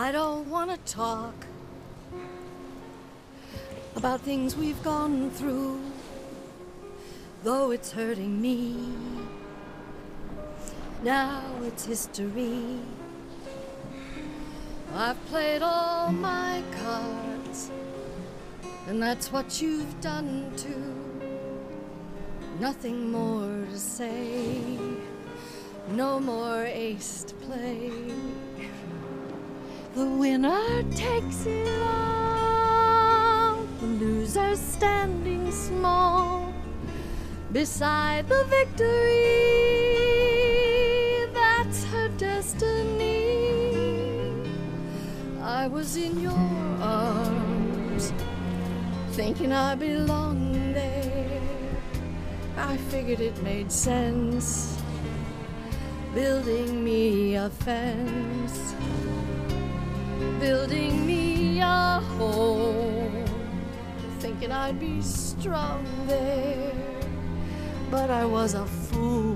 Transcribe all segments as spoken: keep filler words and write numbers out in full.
I don't want to talk about things we've gone through, though it's hurting me. Now it's history. I've played all my cards, and that's what you've done too. Nothing more to say, no more ace to play. The winner takes it all, the loser standing small beside the victory. That's her destiny. I was in your arms, thinking I belonged there. I figured it made sense, building me a fence, building me a home, thinking I'd be strong there. But I was a fool,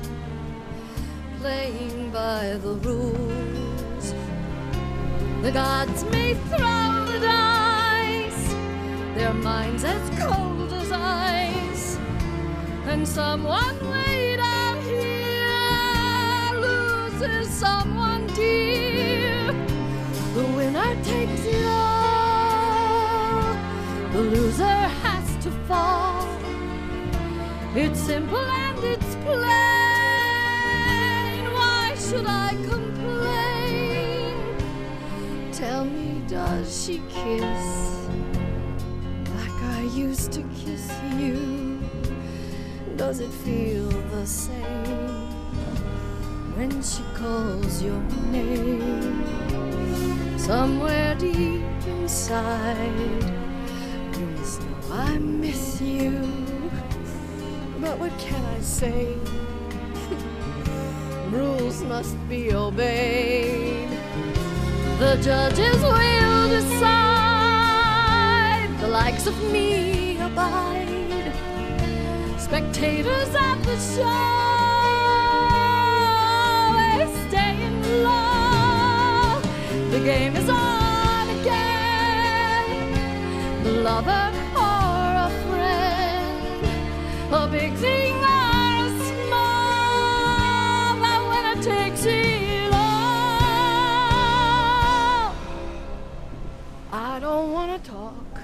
playing by the rules. The gods may throw the dice, their minds as cold as ice, and someone way down here loses someone dear. The winner takes it all, the loser has to fall. It's simple and it's plain. Why should I complain? Tell me, does she kiss like I used to kiss you? Does it feel the same when she calls your name? Somewhere deep inside, you must know I miss you. But what can I say? Rules must be obeyed. The judges will decide. The likes of me abide. Spectators at the show, they stay in love. The game is on again. The lover or a friend, a big thing or a small, but when it takes it all, I don't want to talk,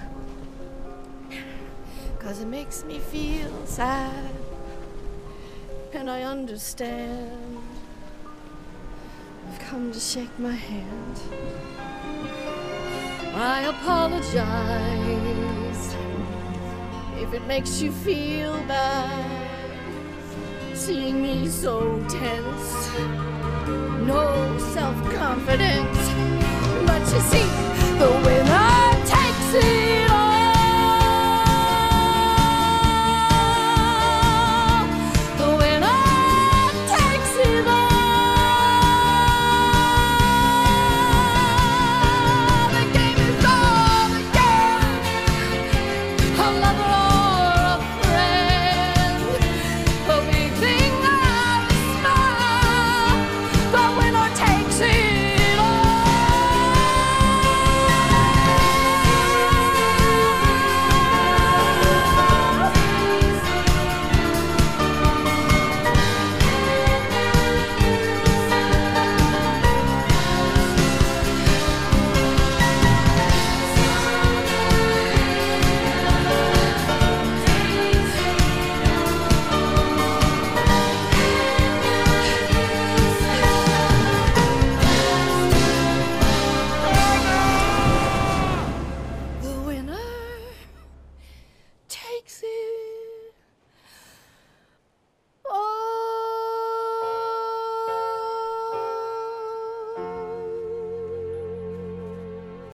'cause it makes me feel sad, and I understand. I've come to shake my hand. I apologize if it makes you feel bad, seeing me so tense, no self-confidence. But you see, the way